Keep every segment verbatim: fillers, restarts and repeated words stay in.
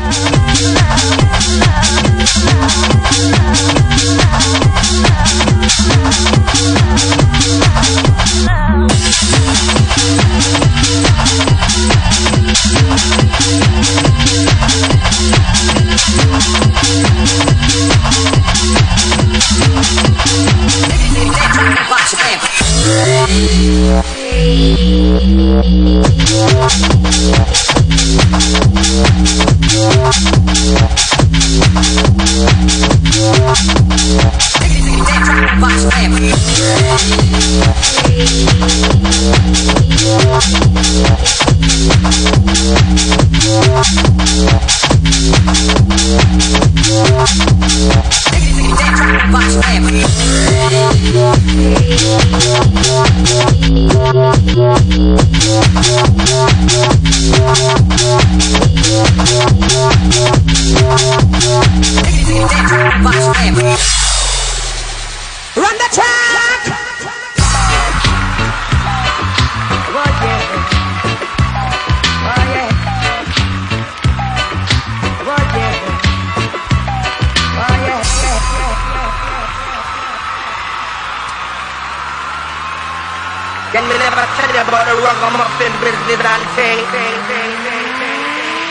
Can we never tell you about the ragamuffin business and thing, thing, thing, thing, thing.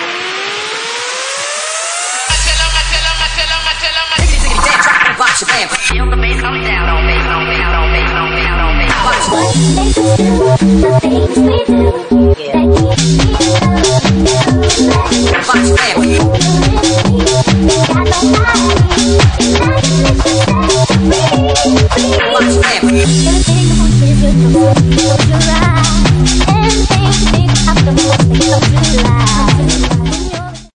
I tell 'em, I tell 'em, I tell 'em, I tell 'em, I tell 'em. Take that track and watch it, man. Feel the bass come down on me, on me, on me, on me, on me. Watch it. Watch it, man.